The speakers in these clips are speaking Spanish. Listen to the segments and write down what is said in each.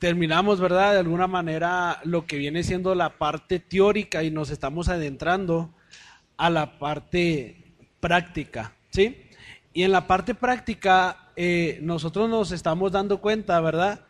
terminamos, ¿verdad? De alguna manera lo que viene siendo la parte teórica y nos estamos adentrando a la parte práctica, ¿sí? Y en la parte práctica nosotros nos estamos dando cuenta, ¿verdad?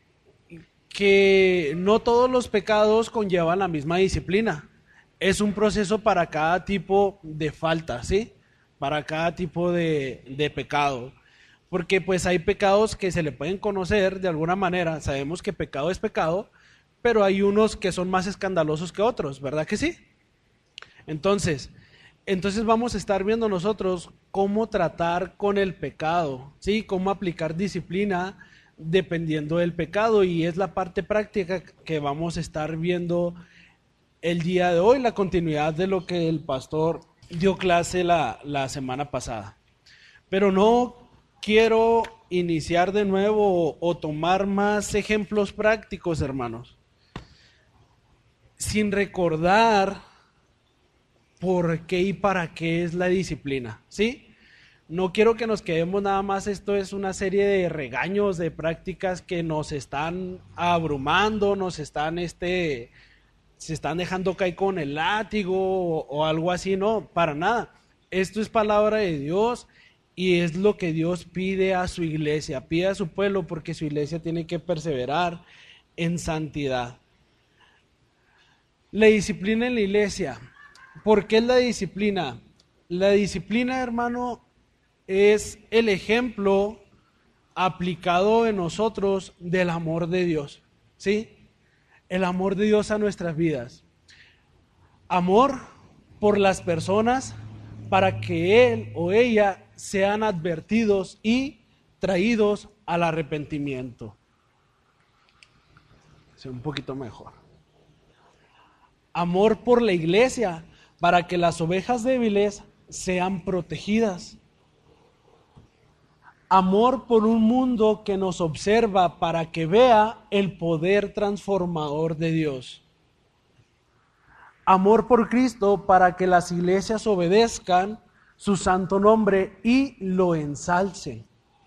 Que no todos los pecados conllevan la misma disciplina. Es un proceso para cada tipo de falta, ¿sí? Para cada tipo de pecado. Porque pues hay pecados que se le pueden conocer de alguna manera. Sabemos que pecado es pecado, pero hay unos que son más escandalosos que otros, ¿verdad que sí? Entonces vamos a estar viendo nosotros cómo tratar con el pecado, ¿sí? Cómo aplicar disciplina dependiendo del pecado, y es la parte práctica que vamos a estar viendo el día de hoy, la continuidad de lo que el pastor dio clase la semana pasada. Pero no quiero iniciar de nuevo o tomar más ejemplos prácticos, hermanos, sin recordar por qué y para qué es la disciplina, ¿sí? No quiero que nos quedemos nada más, esto es una serie de regaños, de prácticas que nos están abrumando, se están dejando caer con el látigo o algo así, no, para nada. Esto es palabra de Dios y es lo que Dios pide a su iglesia, pide a su pueblo, porque su iglesia tiene que perseverar en santidad. La disciplina en la iglesia. ¿Por qué es la disciplina? La disciplina, hermano, es el ejemplo aplicado en nosotros del amor de Dios, ¿sí? El amor de Dios a nuestras vidas. Amor por las personas para que él o ella sean advertidos y traídos al arrepentimiento. Sea un poquito mejor. Amor por la iglesia para que las ovejas débiles sean protegidas. Amor por un mundo que nos observa para que vea el poder transformador de Dios. Amor por Cristo para que las iglesias obedezcan su santo nombre y lo ensalcen.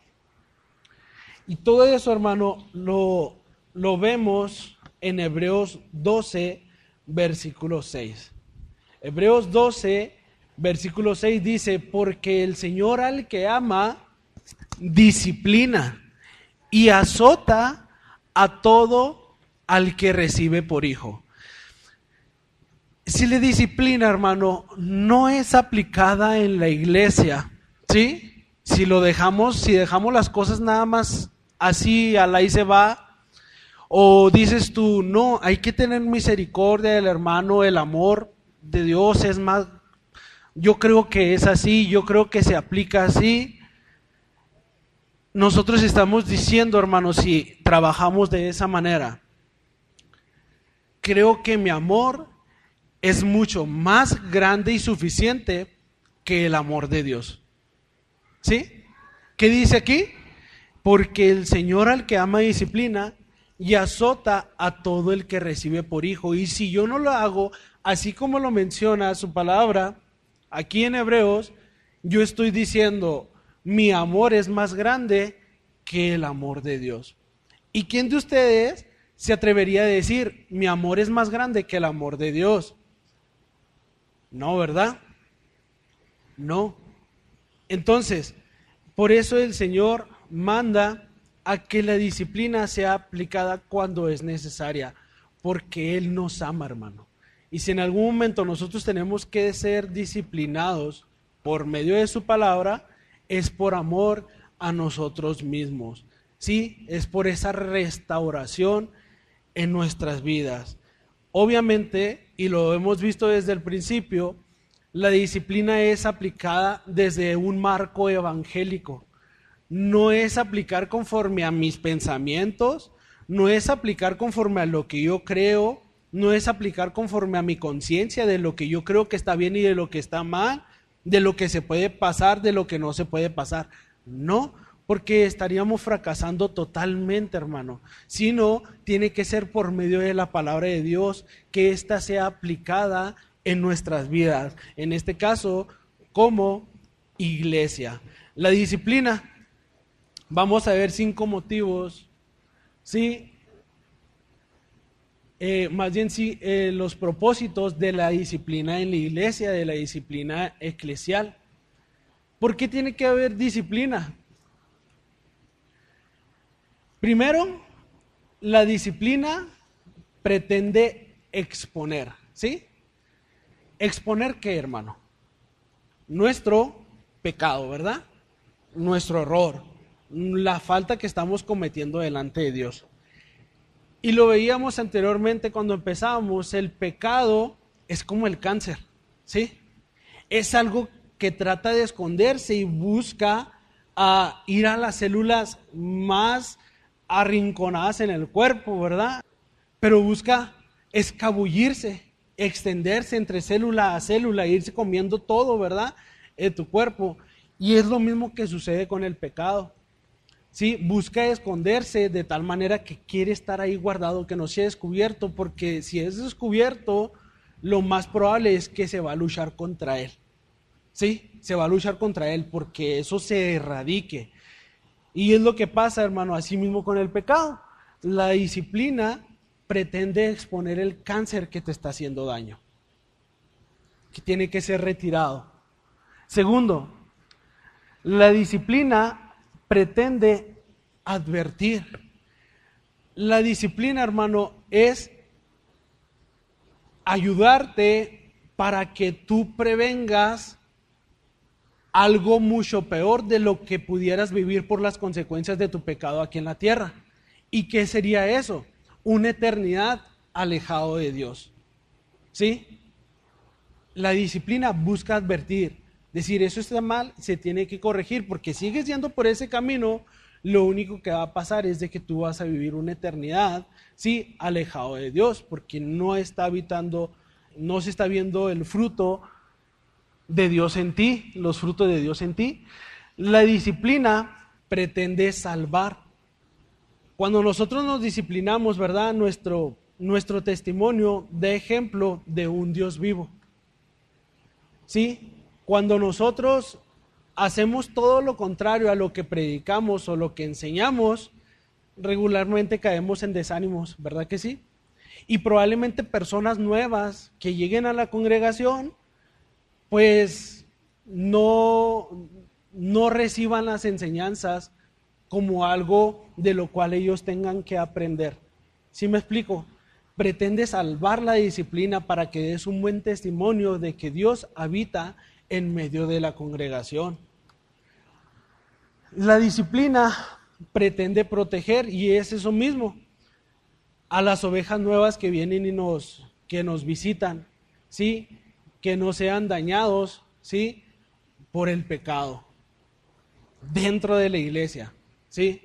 Y todo eso, hermano, lo vemos en Hebreos 12, versículo 6. Hebreos 12, versículo 6 dice: porque el Señor al que ama disciplina y azota a todo al que recibe por hijo. Si la disciplina, hermano, no es aplicada en la iglesia, ¿sí? Si dejamos las cosas nada más así, al ahí se va, o dices tú, no, hay que tener misericordia del hermano, el amor de Dios es más, yo creo que es así, yo creo que se aplica así. Nosotros estamos diciendo, hermanos, si trabajamos de esa manera, creo que mi amor es mucho más grande y suficiente que el amor de Dios. ¿Sí? ¿Qué dice aquí? Porque el Señor al que ama disciplina y azota a todo el que recibe por hijo. Y si yo no lo hago, así como lo menciona su palabra, aquí en Hebreos, yo estoy diciendo, mi amor es más grande que el amor de Dios. ¿Y quién de ustedes se atrevería a decir, mi amor es más grande que el amor de Dios? No, ¿verdad? No. Entonces, por eso el Señor manda a que la disciplina sea aplicada cuando es necesaria, porque Él nos ama, hermano. Y si en algún momento nosotros tenemos que ser disciplinados por medio de su palabra, es por amor a nosotros mismos. Sí, es por esa restauración en nuestras vidas. Obviamente, y lo hemos visto desde el principio, la disciplina es aplicada desde un marco evangélico. No es aplicar conforme a mis pensamientos, no es aplicar conforme a lo que yo creo, no es aplicar conforme a mi conciencia de lo que yo creo que está bien y de lo que está mal, de lo que se puede pasar, de lo que no se puede pasar. No, porque estaríamos fracasando totalmente, hermano. Sino, tiene que ser por medio de la palabra de Dios, que ésta sea aplicada en nuestras vidas. En este caso, como iglesia. La disciplina, vamos a ver 5 motivos, ¿sí?, más bien sí, los propósitos de la disciplina en la iglesia, de la disciplina eclesial. ¿Por qué tiene que haber disciplina? Primero, la disciplina pretende exponer, ¿sí? ¿Exponer qué, hermano? Nuestro pecado, ¿verdad? Nuestro error, la falta que estamos cometiendo delante de Dios. Y lo veíamos anteriormente cuando empezábamos, el pecado es como el cáncer, ¿sí? Es algo que trata de esconderse y busca ir a las células más arrinconadas en el cuerpo, ¿verdad? Pero busca escabullirse, extenderse entre célula a célula, irse comiendo todo, ¿verdad? Tu cuerpo. Y es lo mismo que sucede con el pecado. ¿Sí? Busca esconderse de tal manera que quiere estar ahí guardado, que no sea descubierto, porque si es descubierto, lo más probable es que se va a luchar contra él. ¿Sí? Se va a luchar contra él porque eso se erradique. Y es lo que pasa, hermano, así mismo con el pecado. La disciplina pretende exponer el cáncer que te está haciendo daño, que tiene que ser retirado. Segundo, la disciplina pretende advertir. La disciplina, hermano, es ayudarte para que tú prevengas algo mucho peor de lo que pudieras vivir por las consecuencias de tu pecado aquí en la tierra. ¿Y qué sería eso? Una eternidad alejado de Dios. ¿Sí? La disciplina busca advertir, decir eso está mal, se tiene que corregir, porque sigues yendo por ese camino, lo único que va a pasar es de que tú vas a vivir una eternidad, sí, alejado de Dios, porque no está habitando, no se está viendo el fruto de Dios en ti, los frutos de Dios en ti. La disciplina pretende salvar. Cuando nosotros nos disciplinamos, ¿verdad? Nuestro testimonio da ejemplo de un Dios vivo. ¿Sí? Cuando nosotros hacemos todo lo contrario a lo que predicamos o lo que enseñamos, regularmente caemos en desánimos, ¿verdad que sí? Y probablemente personas nuevas que lleguen a la congregación, pues no reciban las enseñanzas como algo de lo cual ellos tengan que aprender. ¿Sí me explico? Pretende salvar la disciplina para que des un buen testimonio de que Dios habita en medio de la congregación. La disciplina pretende proteger, y es eso mismo, a las ovejas nuevas que vienen y que nos visitan, ¿sí? Que no sean dañados, ¿sí? Por el pecado dentro de la iglesia, ¿sí?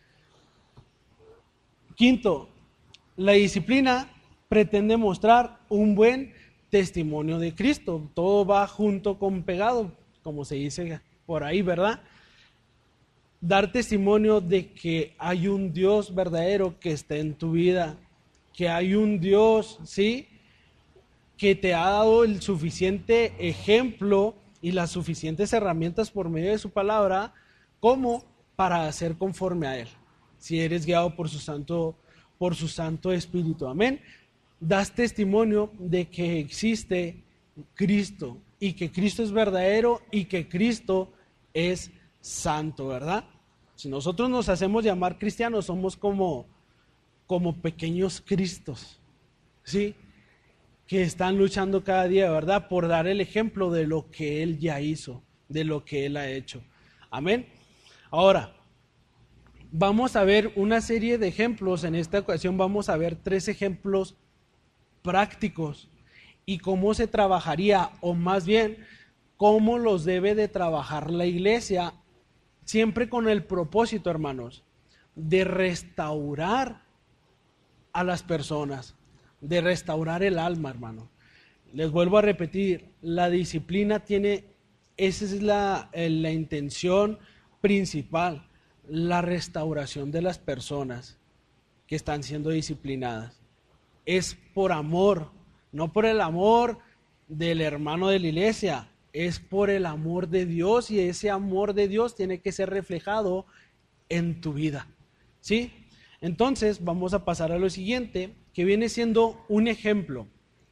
Quinto, la disciplina pretende mostrar un buen testimonio de Cristo. Todo va junto con pegado, como se dice por ahí, ¿verdad? Dar testimonio de que hay un Dios verdadero que está en tu vida, que hay un Dios, ¿sí?, que te ha dado el suficiente ejemplo y las suficientes herramientas por medio de su palabra como para hacer conforme a Él. Si eres guiado por su santo Espíritu, amén. Das testimonio de que existe Cristo y que Cristo es verdadero y que Cristo es santo, ¿verdad? Si nosotros nos hacemos llamar cristianos, somos como pequeños Cristos, ¿sí? Que están luchando cada día, ¿verdad? Por dar el ejemplo de lo que Él ya hizo, de lo que Él ha hecho. Amén. Ahora, vamos a ver una serie de ejemplos. En esta ocasión vamos a ver 3 ejemplos prácticos y cómo se trabajaría, o más bien, cómo los debe de trabajar la iglesia, siempre con el propósito, hermanos, de restaurar a las personas, de restaurar el alma, hermano. Les vuelvo a repetir, la disciplina esa es la intención principal, la restauración de las personas que están siendo disciplinadas. Es por amor, no por el amor del hermano de la iglesia, es por el amor de Dios, y ese amor de Dios tiene que ser reflejado en tu vida, ¿sí? Entonces vamos a pasar a lo siguiente, que viene siendo un ejemplo.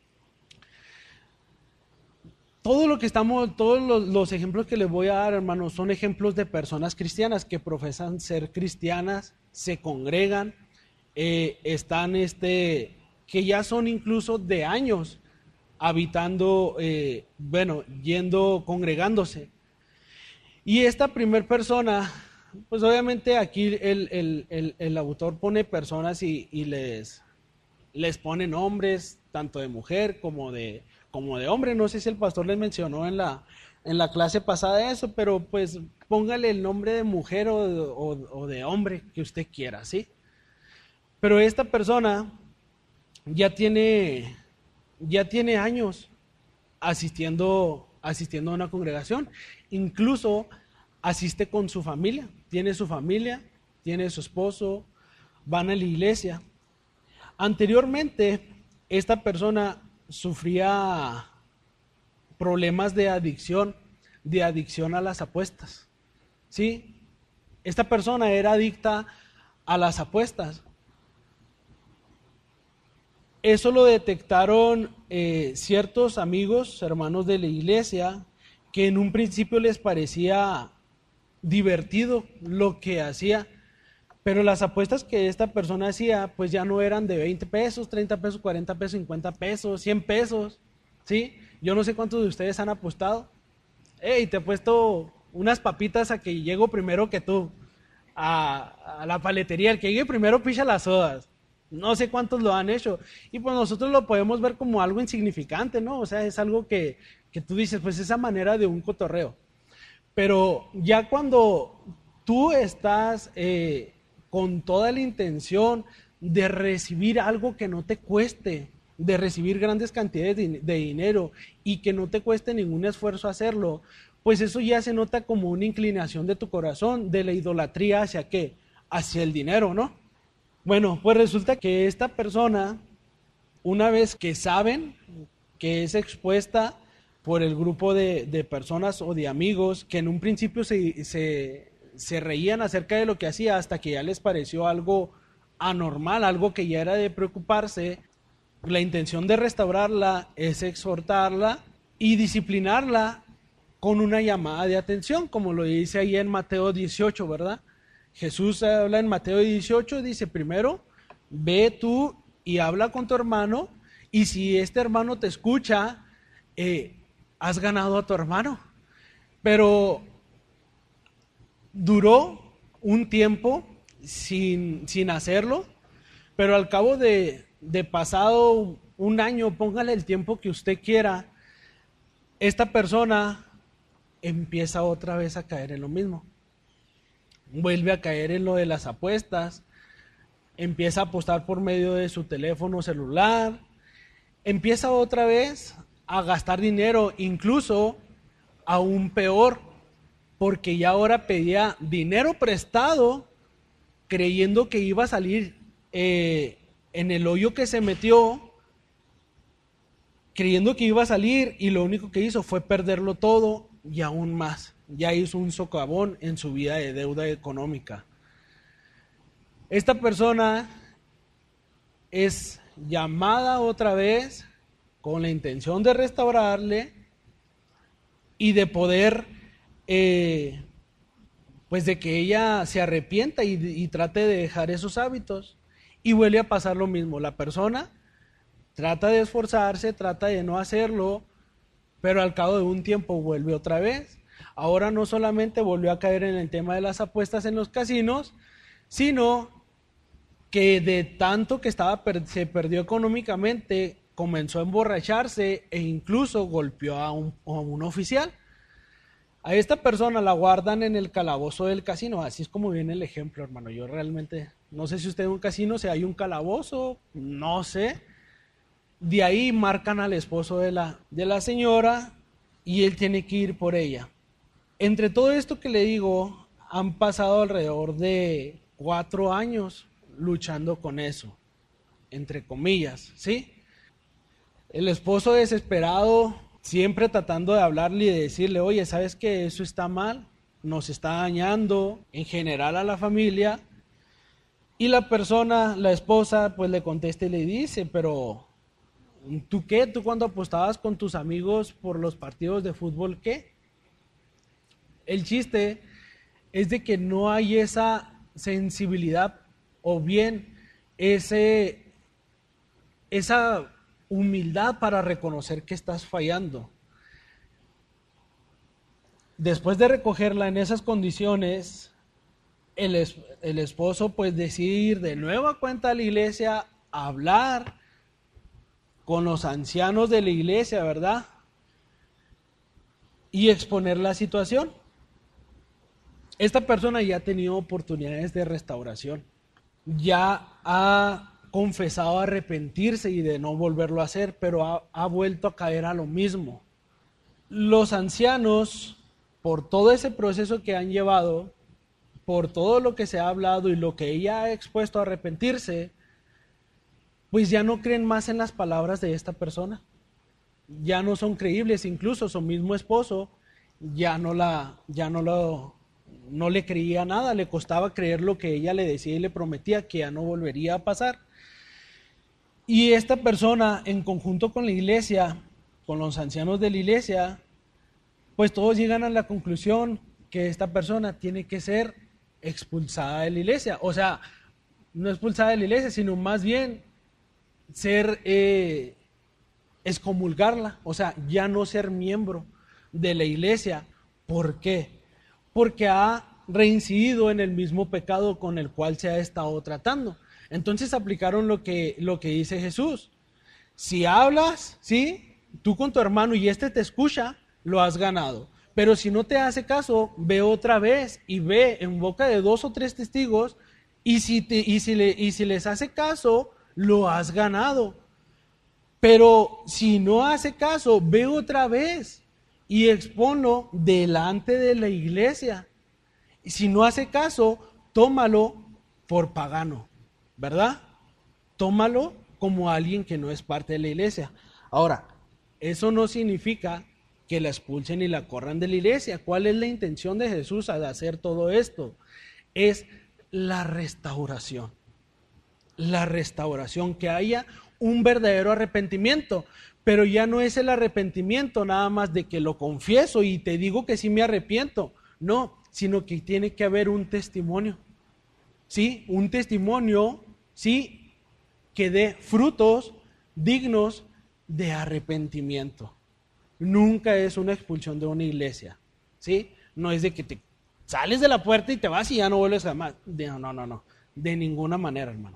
Todos los ejemplos que les voy a dar, hermanos, son ejemplos de personas cristianas que profesan ser cristianas, se congregan, están, que ya son incluso de años habitando, congregándose. Y esta primer persona, pues obviamente aquí el autor pone personas y les pone nombres, tanto de mujer como de hombre. No sé si el pastor les mencionó en la clase pasada eso, pero pues póngale el nombre de mujer o de hombre que usted quiera, ¿sí? Pero esta persona ya tiene años asistiendo a una congregación, incluso asiste con su familia, tiene su esposo, van a la iglesia. Anteriormente, esta persona sufría problemas de adicción a las apuestas, ¿sí? Esta persona era adicta a las apuestas. Eso lo detectaron ciertos amigos, hermanos de la iglesia, que en un principio les parecía divertido lo que hacía, pero las apuestas que esta persona hacía, pues ya no eran de 20 pesos, 30 pesos, 40 pesos, 50 pesos, 100 pesos, ¿sí? Yo no sé cuántos de ustedes han apostado. Hey, te he puesto unas papitas a que llego primero que tú a la paletería, el que llegue primero picha las sodas. No sé cuántos lo han hecho. Y pues nosotros lo podemos ver como algo insignificante, ¿no? O sea, es algo que tú dices, pues esa manera de un cotorreo. Pero ya cuando tú estás con toda la intención de recibir algo que no te cueste, de recibir grandes cantidades de dinero y que no te cueste ningún esfuerzo hacerlo, pues eso ya se nota como una inclinación de tu corazón, de la idolatría hacia qué, hacia el dinero, ¿no? Bueno, pues resulta que esta persona, una vez que saben que es expuesta por el grupo de personas o de amigos que en un principio se reían acerca de lo que hacía hasta que ya les pareció algo anormal, algo que ya era de preocuparse, la intención de restaurarla es exhortarla y disciplinarla con una llamada de atención, como lo dice ahí en Mateo 18, ¿verdad? Jesús habla en Mateo 18, dice, primero, ve tú y habla con tu hermano, y si este hermano te escucha, has ganado a tu hermano. Pero duró un tiempo sin hacerlo, pero al cabo de pasado un año, póngale el tiempo que usted quiera, esta persona empieza otra vez a caer en lo mismo. Vuelve a caer en lo de las apuestas, empieza a apostar por medio de su teléfono celular, empieza otra vez a gastar dinero, incluso aún peor, porque ya ahora pedía dinero prestado, creyendo que iba a salir en el hoyo que se metió, creyendo que iba a salir, y lo único que hizo fue perderlo todo y aún más. Ya hizo un socavón en su vida de deuda económica. Esta persona es llamada otra vez con la intención de restaurarle y de poder, pues de que ella se arrepienta y trate de dejar esos hábitos. Y vuelve a pasar lo mismo. La persona trata de esforzarse, trata de no hacerlo, pero al cabo de un tiempo vuelve otra vez. Ahora no solamente volvió a caer en el tema de las apuestas en los casinos, sino que de tanto que se perdió económicamente, comenzó a emborracharse e incluso golpeó a un oficial. A esta persona la guardan en el calabozo del casino, así es como viene el ejemplo, hermano. Yo realmente no sé si usted en un casino, si hay un calabozo, no sé. De ahí marcan al esposo de la señora y él tiene que ir por ella. Entre todo esto que le digo, han pasado alrededor de 4 años luchando con eso, entre comillas, ¿sí? El esposo desesperado, siempre tratando de hablarle y de decirle, oye, ¿sabes que eso está mal? Nos está dañando en general a la familia. Y la persona, la esposa, pues le contesta y le dice, pero ¿tú qué? ¿Tú cuando apostabas con tus amigos por los partidos de fútbol, qué? El chiste es de que no hay esa sensibilidad o bien esa humildad para reconocer que estás fallando. Después de recogerla en esas condiciones, el esposo pues decide ir de nueva cuenta a la iglesia a hablar con los ancianos de la iglesia, ¿verdad? Y exponer la situación. Esta persona ya ha tenido oportunidades de restauración, ya ha confesado arrepentirse y de no volverlo a hacer, pero ha vuelto a caer a lo mismo. Los ancianos, por todo ese proceso que han llevado, por todo lo que se ha hablado y lo que ella ha expuesto a arrepentirse, pues ya no creen más en las palabras de esta persona. Ya no son creíbles, incluso su mismo esposo no le creía nada, le costaba creer lo que ella le decía y le prometía que ya no volvería a pasar. Y esta persona, en conjunto con la iglesia, con los ancianos de la iglesia, pues todos llegan a la conclusión que esta persona tiene que ser expulsada de la iglesia. O sea, no expulsada de la iglesia, sino más bien ser excomulgarla, o sea, ya no ser miembro de la iglesia. ¿Por qué? Porque ha reincidido en el mismo pecado con el cual se ha estado tratando. Entonces aplicaron lo que dice Jesús. Si hablas, ¿sí? Tú con tu hermano y este te escucha, lo has ganado. Pero si no te hace caso, ve otra vez y ve en boca de 2 o 3 testigos y si les hace caso, lo has ganado. Pero si no hace caso, ve otra vez y exponlo delante de la iglesia. Y si no hace caso, tómalo por pagano, ¿verdad? Tómalo como alguien que no es parte de la iglesia. Ahora, eso no significa que la expulsen y la corran de la iglesia. ¿Cuál es la intención de Jesús al hacer todo esto? Es la restauración. La restauración, que haya un verdadero arrepentimiento, pero ya no es el arrepentimiento nada más de que lo confieso y te digo que sí me arrepiento, no, sino que tiene que haber un testimonio, ¿sí? Un testimonio, ¿sí? Que dé frutos dignos de arrepentimiento. Nunca es una expulsión de una iglesia, ¿sí? No es de que te sales de la puerta y te vas y ya no vuelves jamás. No, de ninguna manera, hermano.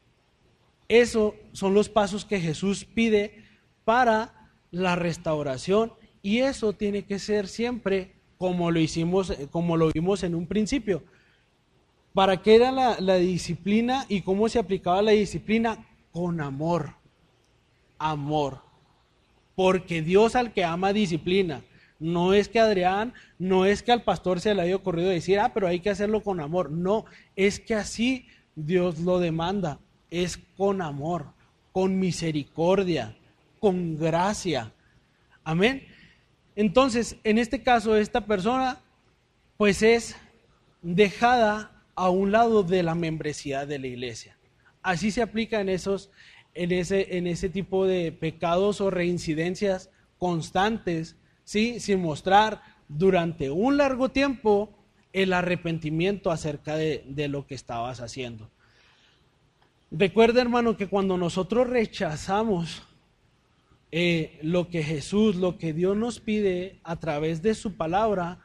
Esos son los pasos que Jesús pide para la restauración y eso tiene que ser siempre como lo vimos en un principio. ¿Para qué era la disciplina y cómo se aplicaba la disciplina? Con amor. Amor. Porque Dios al que ama disciplina. No es que Adrián, no es que al pastor se le haya ocurrido decir, pero hay que hacerlo con amor. No, es que así Dios lo demanda. Es con amor, con misericordia, con gracia. Amén. Entonces, en este caso, esta persona, pues es dejada a un lado de la membresía de la iglesia. Así se aplica en ese tipo de pecados o reincidencias constantes, ¿sí? Sin mostrar durante un largo tiempo el arrepentimiento acerca de lo que estabas haciendo. Recuerda, hermano, que cuando nosotros rechazamos lo que Jesús, lo que Dios nos pide a través de su palabra,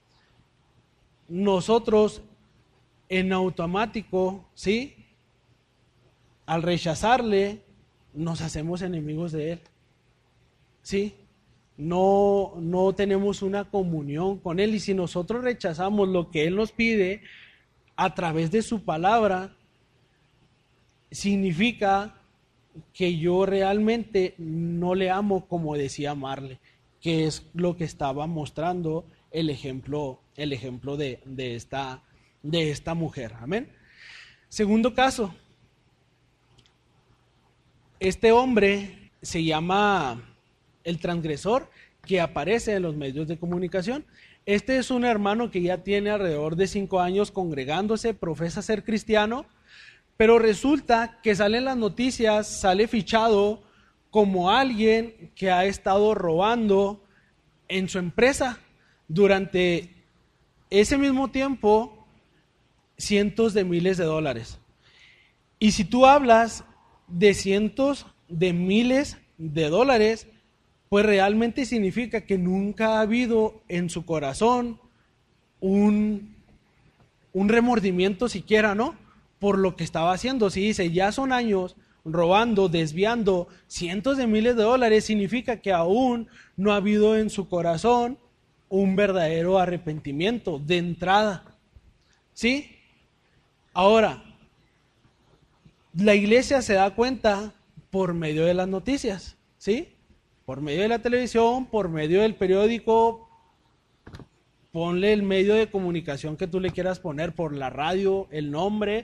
nosotros en automático, ¿sí? Al rechazarle, nos hacemos enemigos de Él, ¿sí? No tenemos una comunión con Él y si nosotros rechazamos lo que Él nos pide a través de su palabra, significa que yo realmente no le amo como decía amarle, que es lo que estaba mostrando el ejemplo de esta mujer. Amén. Segundo caso, este hombre se llama el transgresor, que aparece en los medios de comunicación. Este es un hermano que ya tiene alrededor de 5 años congregándose, profesa ser cristiano, Pero resulta que salen las noticias, sale fichado como alguien que ha estado robando en su empresa durante ese mismo tiempo cientos de miles de dólares. Y si tú hablas de cientos de miles de dólares, pues realmente significa que nunca ha habido en su corazón un remordimiento siquiera, ¿no? Por lo que estaba haciendo. Si dice, ya son años robando, desviando cientos de miles de dólares, significa que aún no ha habido en su corazón un verdadero arrepentimiento de entrada. ¿Sí? Ahora, la iglesia se da cuenta por medio de las noticias, ¿sí? Por medio de la televisión, por medio del periódico, ponle el medio de comunicación que tú le quieras poner, por la radio, el nombre,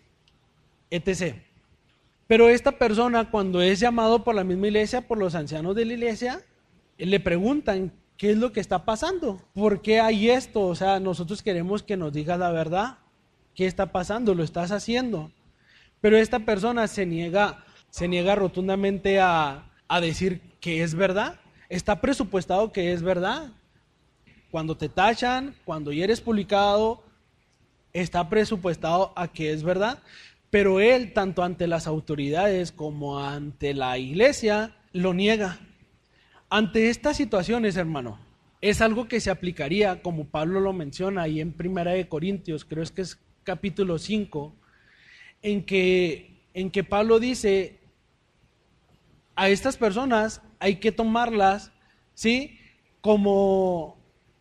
etc. Pero esta persona, cuando es llamado por la misma iglesia, por los ancianos de la iglesia, le preguntan, ¿qué es lo que está pasando? ¿Por qué hay esto? O sea, nosotros queremos que nos digas la verdad. ¿Qué está pasando? ¿Lo estás haciendo? Pero esta persona se niega rotundamente a decir que es verdad. Está presupuestado que es verdad. Cuando te tachan, cuando ya eres publicado, está presupuestado a que es verdad. Pero él, tanto ante las autoridades como ante la iglesia, lo niega. Ante estas situaciones, hermano, es algo que se aplicaría, como Pablo lo menciona ahí en 1 Corintios, creo que es capítulo 5, en que Pablo dice, a estas personas hay que tomarlas, ¿sí? Como,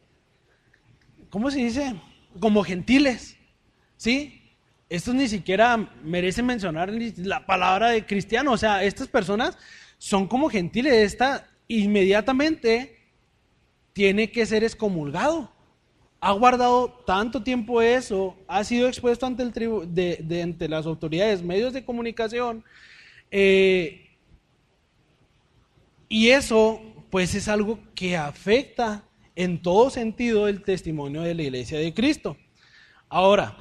¿cómo se dice? Como gentiles, ¿sí? Estos ni siquiera merecen mencionar la palabra de cristiano, o sea, estas personas son como gentiles, esta inmediatamente tiene que ser excomulgado. Ha guardado tanto tiempo eso, ha sido expuesto ante ante las autoridades, medios de comunicación, y eso pues es algo que afecta en todo sentido el testimonio de la Iglesia de Cristo. Ahora,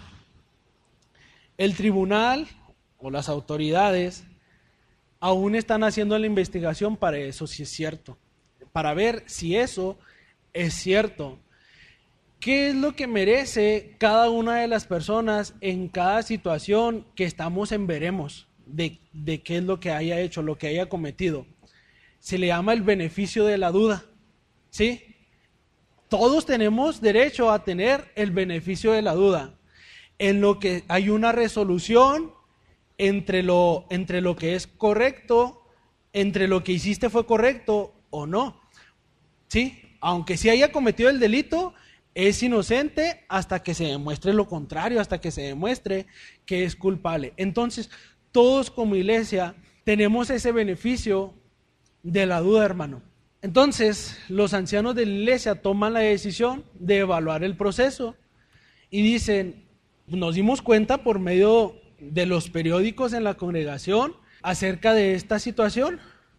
el tribunal o las autoridades aún están haciendo la investigación para eso, si es cierto, para ver si eso es cierto. ¿Qué es lo que merece cada una de las personas en cada situación que estamos en veremos de qué es lo que haya hecho, lo que haya cometido? Se le llama el beneficio de la duda, ¿sí? Todos tenemos derecho a tener el beneficio de la duda, en lo que hay una resolución entre lo que es correcto, entre lo que hiciste fue correcto o no, ¿sí? Aunque sí haya cometido el delito, es inocente hasta que se demuestre lo contrario, hasta que se demuestre que es culpable. Entonces, todos como iglesia tenemos ese beneficio de la duda, hermano. Entonces, los ancianos de la iglesia toman la decisión de evaluar el proceso y dicen, nos dimos cuenta por medio de los periódicos en la congregación acerca de esta situación,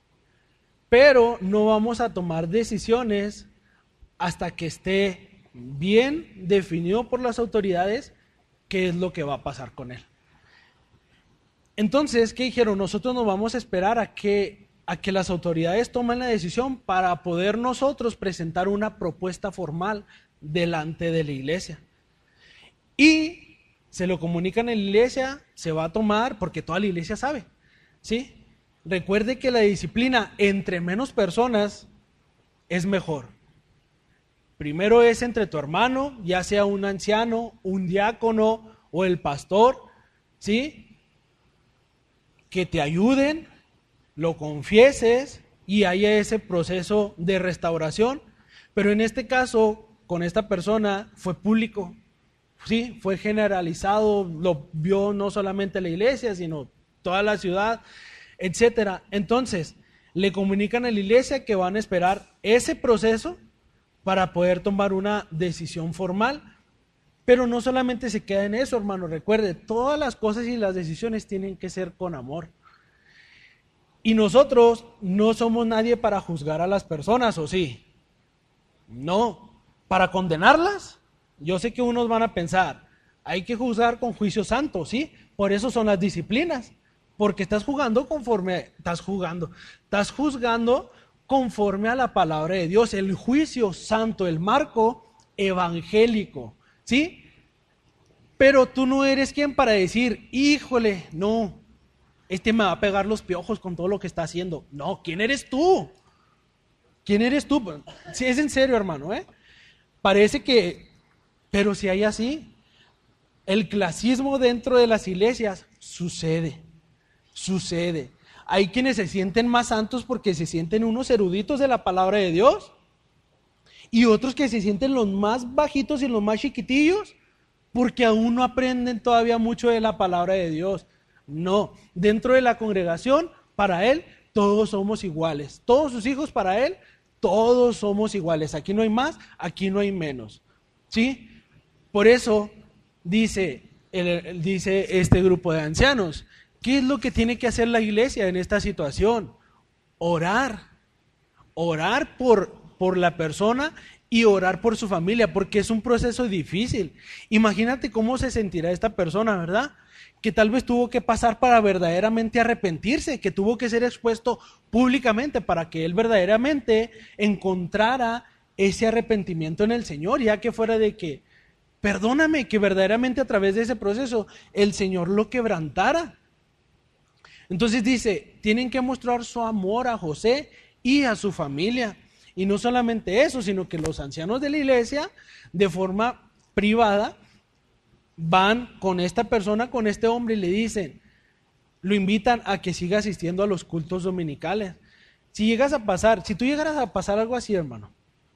pero no vamos a tomar decisiones hasta que esté bien definido por las autoridades qué es lo que va a pasar con él. Entonces, ¿qué dijeron? Nosotros nos vamos a esperar a que las autoridades tomen la decisión para poder nosotros presentar una propuesta formal delante de la iglesia. Y se lo comunican en la iglesia, se va a tomar, porque toda la iglesia sabe, ¿sí? Recuerde que la disciplina entre menos personas es mejor. Primero es entre tu hermano, ya sea un anciano, un diácono o el pastor, ¿sí? Que te ayuden, lo confieses y haya ese proceso de restauración. Pero en este caso, con esta persona fue público, ¿sí? Fue generalizado, lo vio no solamente la iglesia, sino toda la ciudad, etcétera. Entonces, le comunican a la iglesia que van a esperar ese proceso para poder tomar una decisión formal, pero no solamente se queda en eso, hermano. Recuerde, todas las cosas y las decisiones tienen que ser con amor. Y nosotros no somos nadie para juzgar a las personas, ¿o sí? No, para condenarlas. Yo sé que unos van a pensar, hay que juzgar con juicio santo, ¿sí? Por eso son las disciplinas, porque estás juzgando conforme a la palabra de Dios, el juicio santo, el marco evangélico, ¿sí? Pero tú no eres quien para decir, híjole, no, este me va a pegar los piojos con todo lo que está haciendo. No, ¿quién eres tú? ¿Quién eres tú? Si es en serio, hermano, Parece que, pero si hay así, el clasismo dentro de las iglesias sucede. Hay quienes se sienten más santos porque se sienten unos eruditos de la palabra de Dios, y otros que se sienten los más bajitos y los más chiquitillos porque aún no aprenden todavía mucho de la palabra de Dios. No, dentro de la congregación, para él, todos somos iguales. Todos sus hijos, para él, todos somos iguales. Aquí no hay más, aquí no hay menos. ¿Sí? Por eso dice este grupo de ancianos, ¿qué es lo que tiene que hacer la iglesia en esta situación? Orar por la persona y orar por su familia, porque es un proceso difícil. Imagínate cómo se sentirá esta persona, ¿verdad? Que tal vez tuvo que pasar para verdaderamente arrepentirse, que tuvo que ser expuesto públicamente para que él verdaderamente encontrara ese arrepentimiento en el Señor, ya que fuera de que, perdóname, que verdaderamente a través de ese proceso el Señor lo quebrantara. Entonces dice, tienen que mostrar su amor a José y a su familia. Y no solamente eso, sino que los ancianos de la iglesia, de forma privada, van con esta persona, con este hombre, y le dicen, lo invitan a que siga asistiendo a los cultos dominicales. Si tú llegaras a pasar algo así, hermano,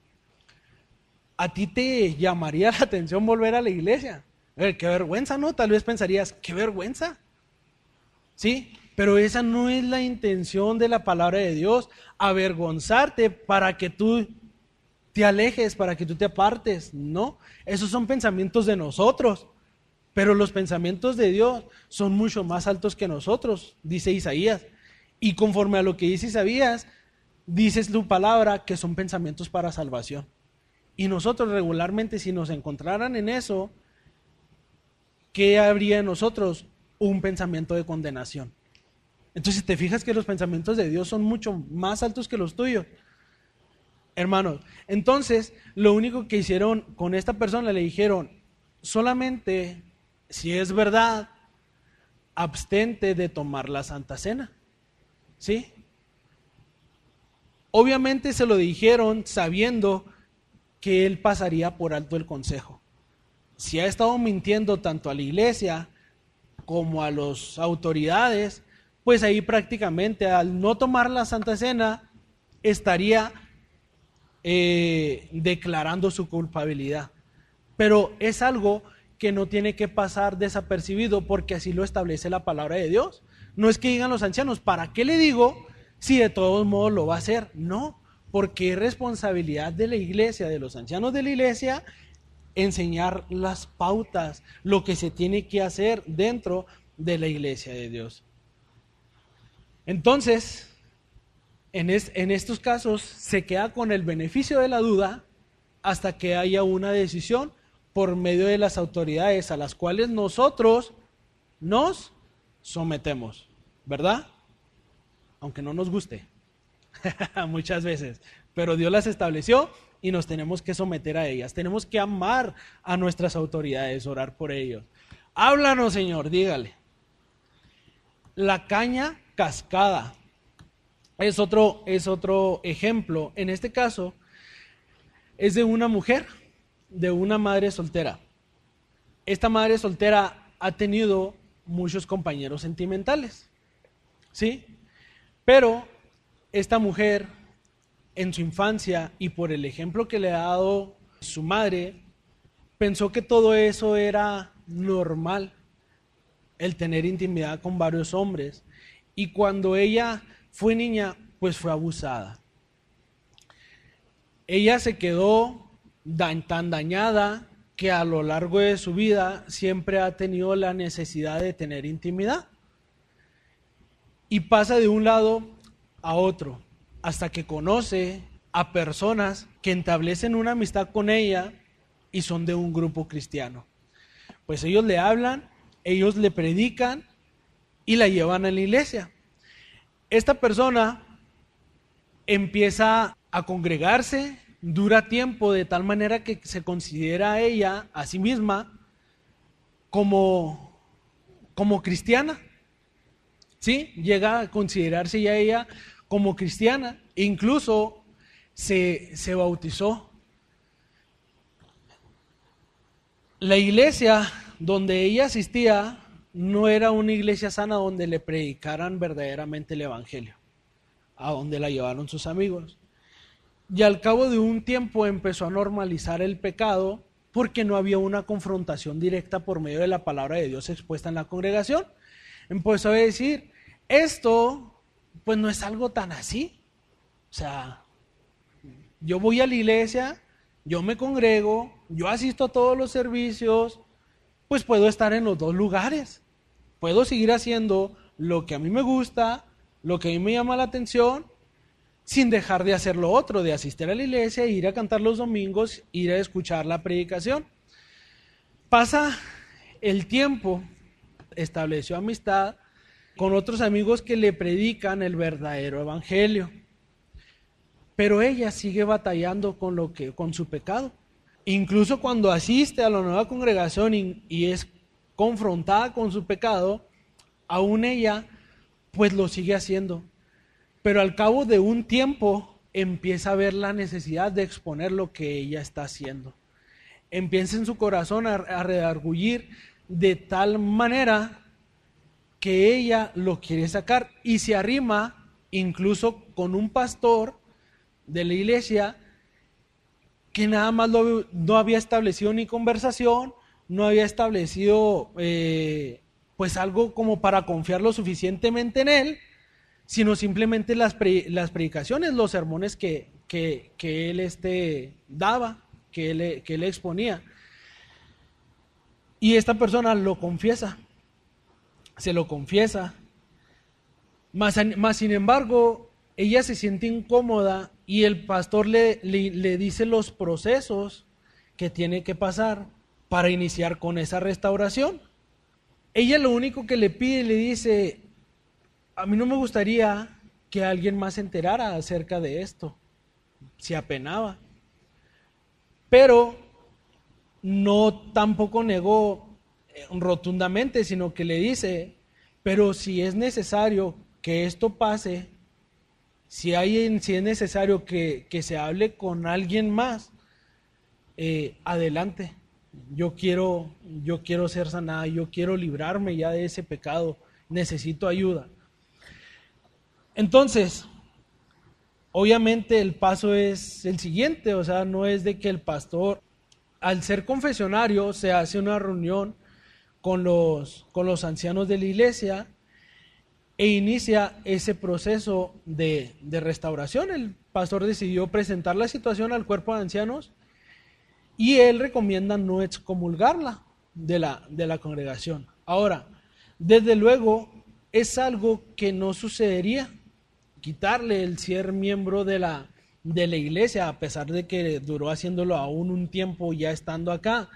a ti te llamaría la atención volver a la iglesia. Qué vergüenza, ¿no? Tal vez pensarías, qué vergüenza. ¿Sí? Pero esa no es la intención de la palabra de Dios, avergonzarte para que tú te alejes, para que tú te apartes. No, esos son pensamientos de nosotros, pero los pensamientos de Dios son mucho más altos que nosotros, dice Isaías. Y conforme a lo que dice Isaías, dice tu palabra que son pensamientos para salvación. Y nosotros regularmente, si nos encontraran en eso, ¿qué habría en nosotros? Un pensamiento de condenación. Entonces, ¿te fijas que los pensamientos de Dios son mucho más altos que los tuyos? Hermanos, entonces, lo único que hicieron con esta persona, le dijeron, solamente, si es verdad, abstente de tomar la Santa Cena. ¿Sí? Obviamente se lo dijeron sabiendo que él pasaría por alto el consejo. Si ha estado mintiendo tanto a la iglesia como a las autoridades, pues ahí prácticamente al no tomar la Santa Cena estaría declarando su culpabilidad. Pero es algo que no tiene que pasar desapercibido porque así lo establece la palabra de Dios. No es que digan los ancianos, ¿para qué le digo si de todos modos lo va a hacer? No, porque es responsabilidad de la iglesia, de los ancianos de la iglesia, enseñar las pautas, lo que se tiene que hacer dentro de la iglesia de Dios. Entonces, en estos casos se queda con el beneficio de la duda hasta que haya una decisión por medio de las autoridades a las cuales nosotros nos sometemos, ¿verdad? Aunque no nos guste, muchas veces, pero Dios las estableció y nos tenemos que someter a ellas. Tenemos que amar a nuestras autoridades, orar por ellos. Háblanos, Señor, dígale. La caña cascada es otro ejemplo. En este caso es de una mujer, de una madre soltera. Esta madre soltera ha tenido muchos compañeros sentimentales, ¿sí? Pero esta mujer en su infancia y por el ejemplo que le ha dado su madre, pensó que todo eso era normal, el tener intimidad con varios hombres. Y cuando ella fue niña, pues fue abusada. Ella se quedó tan dañada que a lo largo de su vida siempre ha tenido la necesidad de tener intimidad. Y pasa de un lado a otro, hasta que conoce a personas que establecen una amistad con ella y son de un grupo cristiano. pues ellos le hablan, ellos le predican y la llevan a la iglesia. Esta persona empieza a congregarse, dura tiempo de tal manera que se considera a ella, a sí misma, como cristiana. ¿Sí? Llega a considerarse ya ella como cristiana, incluso se bautizó. La iglesia donde ella asistía no era una iglesia sana donde le predicaran verdaderamente el evangelio, a donde la llevaron sus amigos. Y al cabo de un tiempo empezó a normalizar el pecado porque no había una confrontación directa por medio de la palabra de Dios expuesta en la congregación. Empezó a decir, esto pues no es algo tan así. O sea, yo voy a la iglesia, yo me congrego, yo asisto a todos los servicios, pues puedo estar en los dos lugares. Puedo seguir haciendo lo que a mí me gusta, lo que a mí me llama la atención, sin dejar de hacer lo otro, de asistir a la iglesia, ir a cantar los domingos, ir a escuchar la predicación. Pasa el tiempo, estableció amistad con otros amigos que le predican el verdadero evangelio. Pero ella sigue batallando con su pecado. Incluso cuando asiste a la nueva congregación y es confrontada con su pecado, aún ella pues lo sigue haciendo. Pero al cabo de un tiempo empieza a ver la necesidad de exponer lo que ella está haciendo. Empieza en su corazón a redargullir de tal manera que ella lo quiere sacar y se arrima incluso con un pastor de la iglesia que nada más no había establecido ni conversación, no había establecido pues algo como para confiar lo suficientemente en él, sino simplemente las predicaciones, los sermones que él daba, que él exponía. Y esta persona lo confiesa, se lo confiesa, mas sin embargo, ella se siente incómoda y el pastor le dice los procesos que tiene que pasar para iniciar con esa restauración. Ella lo único que le pide, le dice, a mí no me gustaría que alguien más se enterara acerca de esto. Se apenaba. Pero no tampoco negó rotundamente, sino que le dice, pero si es necesario que esto pase, si es necesario que se hable con alguien más, adelante. Yo quiero ser sanada, yo quiero librarme ya de ese pecado, necesito ayuda. Entonces, obviamente el paso es el siguiente, o sea, no es de que el pastor, al ser confesionario, se hace una reunión con los ancianos de la iglesia e inicia ese proceso de restauración. El pastor decidió presentar la situación al cuerpo de ancianos y él recomienda no excomulgarla de la congregación. Ahora, desde luego, es algo que no sucedería, quitarle el ser miembro de la iglesia, a pesar de que duró haciéndolo aún un tiempo ya estando acá,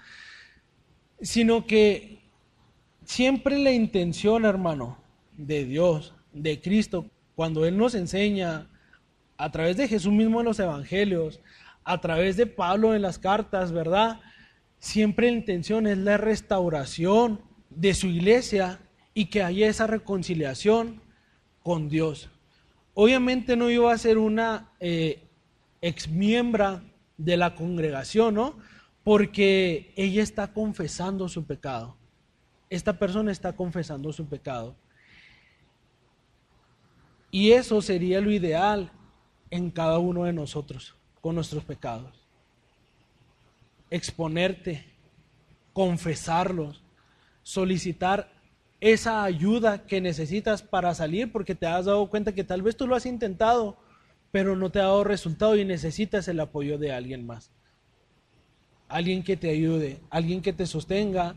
sino que siempre la intención, hermano, de Dios, de Cristo, cuando Él nos enseña a través de Jesús mismo en los evangelios, a través de Pablo en las cartas, ¿verdad? Siempre la intención es la restauración de su iglesia y que haya esa reconciliación con Dios. Obviamente no iba a ser una exmiembra de la congregación, ¿no? Porque ella está confesando su pecado. Esta persona está confesando su pecado. Y eso sería lo ideal en cada uno de nosotros, con nuestros pecados. Exponerte, confesarlos, solicitar esa ayuda que necesitas para salir, porque te has dado cuenta que tal vez tú lo has intentado, pero no te ha dado resultado y necesitas el apoyo de alguien más. Alguien que te ayude, alguien que te sostenga,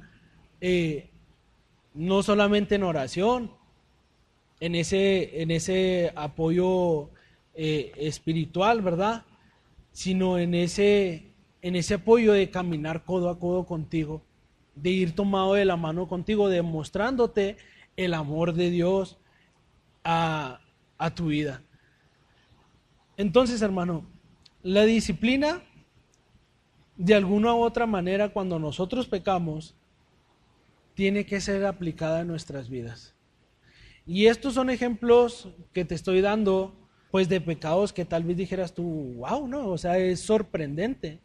no solamente en oración, en ese apoyo espiritual, ¿verdad? Sino en ese apoyo de caminar codo a codo contigo, de ir tomado de la mano contigo, demostrándote el amor de Dios a tu vida. Entonces, hermano, la disciplina, de alguna u otra manera, cuando nosotros pecamos, tiene que ser aplicada en nuestras vidas. Y estos son ejemplos que te estoy dando, pues de pecados que tal vez dijeras tú, wow, ¿no? O sea, es sorprendente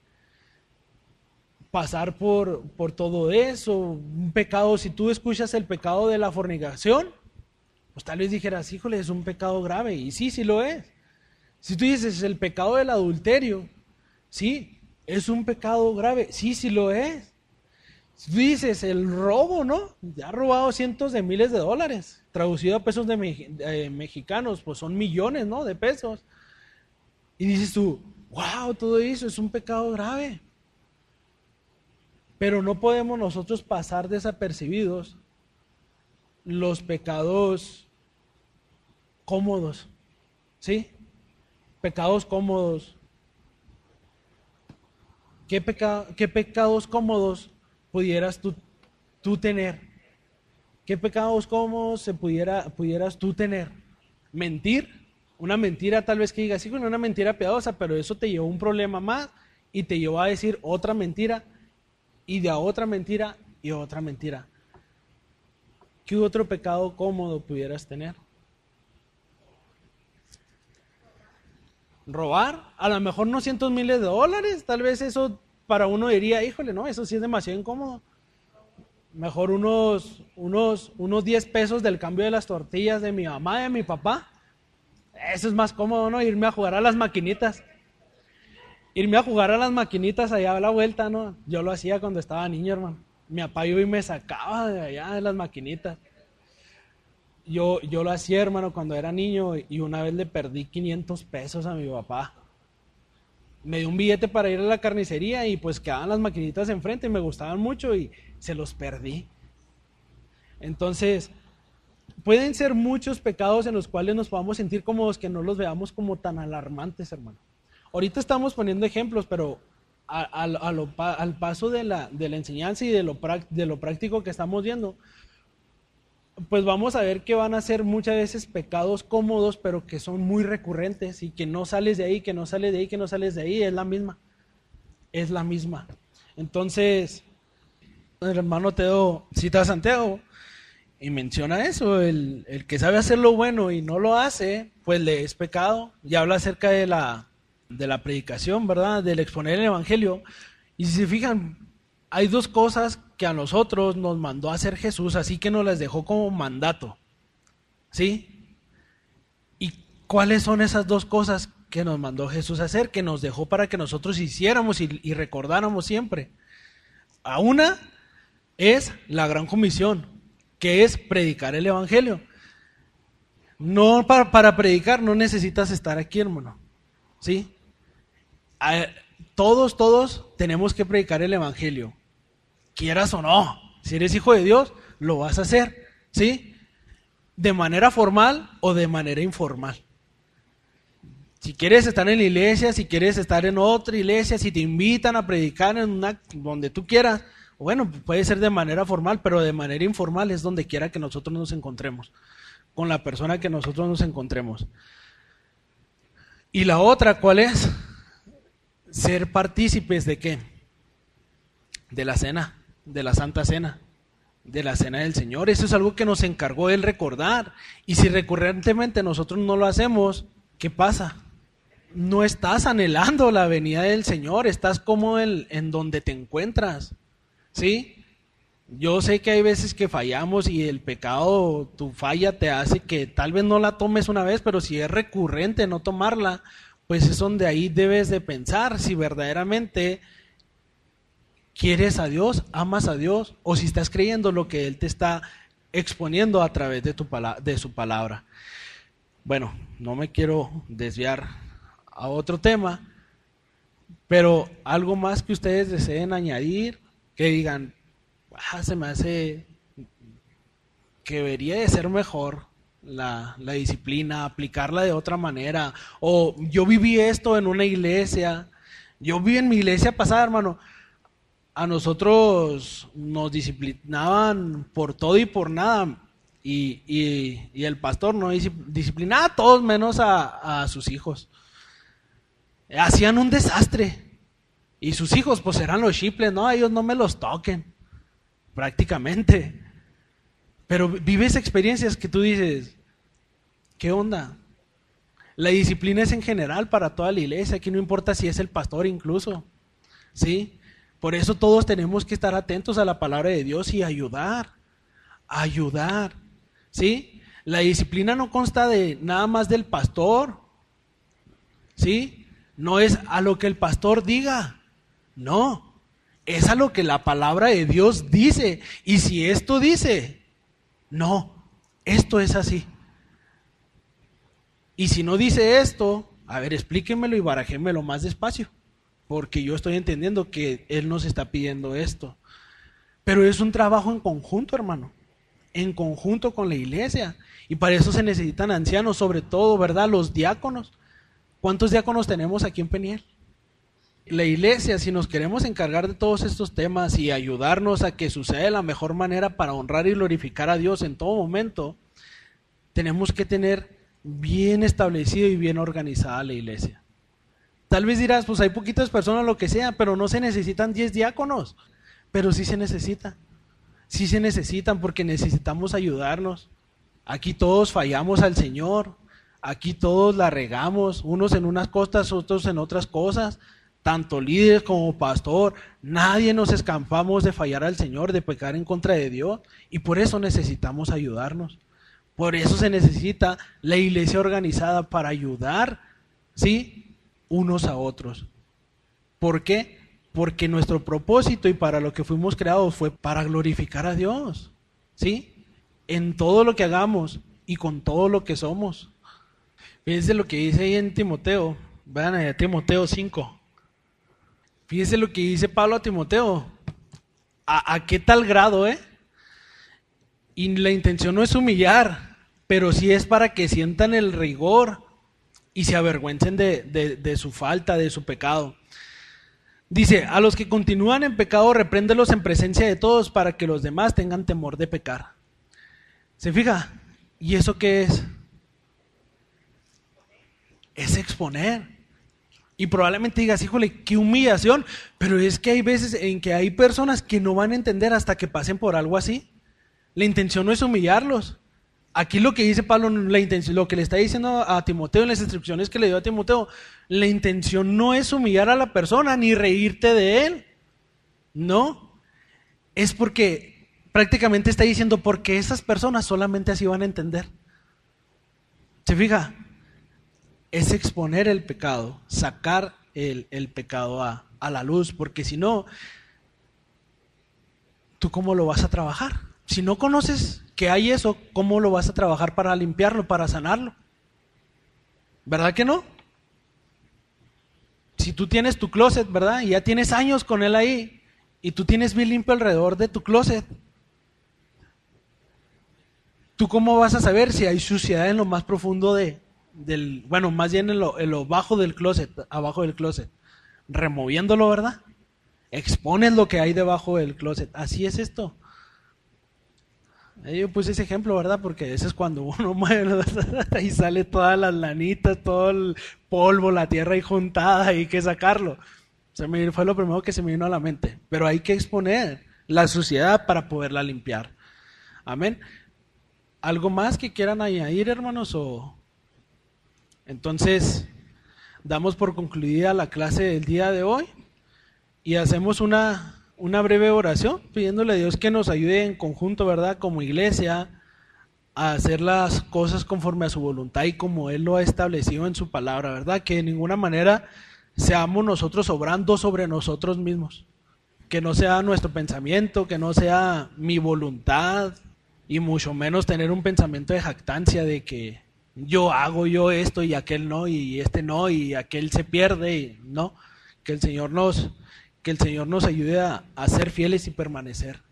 pasar por todo eso. Un pecado, si tú escuchas el pecado de la fornicación, pues tal vez dijeras, híjole, es un pecado grave, y sí, sí lo es. Si tú dices el pecado del adulterio, sí, es un pecado grave, sí, sí lo es. Si tú dices el robo, ¿no? Ya ha robado cientos de miles de dólares, traducido a pesos mexicanos, pues son millones, ¿no? De pesos. Y dices tú, wow, todo eso es un pecado grave. Pero no podemos nosotros pasar desapercibidos los pecados cómodos, ¿sí? Pecados cómodos. ¿Qué pecados cómodos pudieras tú tener? ¿Qué pecados cómodos pudieras tú tener? Mentir. Una mentira tal vez que digas, sí, bueno, una mentira piadosa, pero eso te llevó a un problema más y te llevó a decir otra mentira y de otra mentira y otra mentira. ¿Qué otro pecado cómodo pudieras tener? Robar, a lo mejor no cientos miles de dólares, tal vez eso para uno diría, híjole, no, eso sí es demasiado incómodo. Mejor unos 10 pesos del cambio de las tortillas de mi mamá y de mi papá. Eso es más cómodo, ¿no? Irme a jugar a las maquinitas. Irme a jugar a las maquinitas allá a la vuelta, ¿no? Yo lo hacía cuando estaba niño, hermano. Mi papá iba y me sacaba de allá de las maquinitas. Yo lo hacía, hermano, cuando era niño, y una vez le perdí 500 pesos a mi papá. Me dio un billete para ir a la carnicería y pues quedaban las maquinitas enfrente y me gustaban mucho y se los perdí. Entonces, pueden ser muchos pecados en los cuales nos podamos sentir cómodos que no los veamos como tan alarmantes, hermano. Ahorita estamos poniendo ejemplos, pero al paso de la enseñanza y de lo práctico que estamos viendo, pues vamos a ver que van a ser muchas veces pecados cómodos, pero que son muy recurrentes y que no sales de ahí, que no sales de ahí, que no sales de ahí, es la misma. Entonces, el hermano Teo cita a Santiago y menciona eso, el que sabe hacer lo bueno y no lo hace, pues le es pecado, y habla acerca de la predicación, ¿verdad? Del exponer el evangelio. Y si se fijan, hay dos cosas que a nosotros nos mandó a hacer Jesús, así que nos las dejó como mandato, ¿sí? ¿Y cuáles son esas dos cosas que nos mandó Jesús a hacer, que nos dejó para que nosotros hiciéramos y recordáramos siempre? A una es la gran comisión, que es predicar el evangelio. No para predicar no necesitas estar aquí, hermano, ¿sí? Todos tenemos que predicar el evangelio, quieras o no. Si eres hijo de Dios, lo vas a hacer, ¿sí? De manera formal o de manera informal. Si quieres estar en la iglesia, si quieres estar en otra iglesia, si te invitan a predicar en donde tú quieras, bueno, puede ser de manera formal, pero de manera informal es donde quiera que nosotros nos encontremos, con la persona que nosotros nos encontremos. Y la otra, ¿cuál es? Ser partícipes ¿de qué? De la cena, de la Santa Cena, de la Cena del Señor. Eso es algo que nos encargó Él recordar. Y si recurrentemente nosotros no lo hacemos, ¿qué pasa? No estás anhelando la venida del Señor, estás cómodo en donde te encuentras, ¿sí? Yo sé que hay veces que fallamos y el pecado, tu falla te hace que tal vez no la tomes una vez, pero si es recurrente no tomarla, pues es donde ahí debes de pensar si verdaderamente quieres a Dios, amas a Dios, o si estás creyendo lo que Él te está exponiendo a través de su palabra. Bueno, no me quiero desviar a otro tema, pero algo más que ustedes deseen añadir, que digan, se me hace que debería de ser mejor la disciplina, aplicarla de otra manera, o yo viví esto en una iglesia, yo vi en mi iglesia pasada, hermano, a nosotros nos disciplinaban por todo y por nada, y el pastor no disciplinaba a todos menos a sus hijos. Hacían un desastre, y sus hijos pues eran los chiples, no, ellos no me los toquen, prácticamente. Pero vives experiencias que tú dices, ¿qué onda? La disciplina es en general para toda la iglesia, aquí no importa si es el pastor incluso, ¿sí? Por eso todos tenemos que estar atentos a la palabra de Dios y ayudar, ¿sí? La disciplina no consta de nada más del pastor, ¿sí? No es a lo que el pastor diga, no, es a lo que la palabra de Dios dice. Y si esto dice, no, esto es así. Y si no dice esto, a ver, explíquemelo y barajémelo más despacio, porque yo estoy entendiendo que Él nos está pidiendo esto. Pero es un trabajo en conjunto, hermano, en conjunto con la iglesia. Y para eso se necesitan ancianos, sobre todo, ¿verdad? Los diáconos. ¿Cuántos diáconos tenemos aquí en Peniel? La iglesia, si nos queremos encargar de todos estos temas y ayudarnos a que suceda de la mejor manera para honrar y glorificar a Dios en todo momento, tenemos que tener bien establecido y bien organizada la iglesia. Tal vez dirás, pues hay poquitas personas, lo que sea, pero no se necesitan 10 diáconos, pero sí se necesitan. Sí se necesitan porque necesitamos ayudarnos. Aquí todos fallamos al Señor, aquí todos la regamos, unos en unas cosas, otros en otras cosas, tanto líderes como pastor, nadie nos escapamos de fallar al Señor, de pecar en contra de Dios, y por eso necesitamos ayudarnos. Por eso se necesita la iglesia organizada para ayudar, ¿sí?, unos a otros. ¿Por qué? Porque nuestro propósito y para lo que fuimos creados fue para glorificar a Dios, ¿sí? En todo lo que hagamos y con todo lo que somos. Fíjense lo que dice ahí en Timoteo, vean a Timoteo 5. Fíjense lo que dice Pablo a Timoteo. ¿A qué tal grado, Y la intención no es humillar, pero sí es para que sientan el rigor y se avergüencen de su falta, de su pecado. Dice, a los que continúan en pecado, repréndelos en presencia de todos para que los demás tengan temor de pecar. ¿Se fija? ¿Y eso qué es? Es exponer. Y probablemente digas, híjole, qué humillación, pero es que hay veces en que hay personas que no van a entender hasta que pasen por algo así. La intención no es humillarlos. Aquí lo que dice Pablo, la intención, lo que le está diciendo a Timoteo en las instrucciones que le dio a Timoteo, la intención no es humillar a la persona ni reírte de él. No, es porque prácticamente está diciendo porque esas personas solamente así van a entender. ¿Se fija? Es exponer el pecado, sacar el pecado a la luz, porque si no, ¿tú cómo lo vas a trabajar? Si no conoces que hay eso, ¿cómo lo vas a trabajar para limpiarlo, para sanarlo? ¿Verdad que no? Si tú tienes tu closet, ¿verdad? Y ya tienes años con él ahí, y tú tienes bien limpio alrededor de tu closet, ¿tú cómo vas a saber si hay suciedad en lo más profundo más bien en lo bajo del closet, abajo del closet? Removiéndolo, ¿verdad? Expones lo que hay debajo del closet. Así es esto. Yo puse ese ejemplo, ¿verdad? Porque a veces cuando uno mueve y sale todas las lanitas, todo el polvo, la tierra ahí juntada, hay que sacarlo. Fue lo primero que se me vino a la mente. Pero hay que exponer la suciedad para poderla limpiar. Amén. ¿Algo más que quieran añadir, hermanos? Entonces, damos por concluida la clase del día de hoy y hacemos una breve oración pidiéndole a Dios que nos ayude en conjunto, ¿verdad? Como iglesia a hacer las cosas conforme a su voluntad y como Él lo ha establecido en su palabra, ¿verdad? Que de ninguna manera seamos nosotros obrando sobre nosotros mismos, que no sea nuestro pensamiento, que no sea mi voluntad y mucho menos tener un pensamiento de jactancia de que yo hago yo esto y aquel no y este no y aquel se pierde y no, que el Señor nos ayude a ser fieles y permanecer.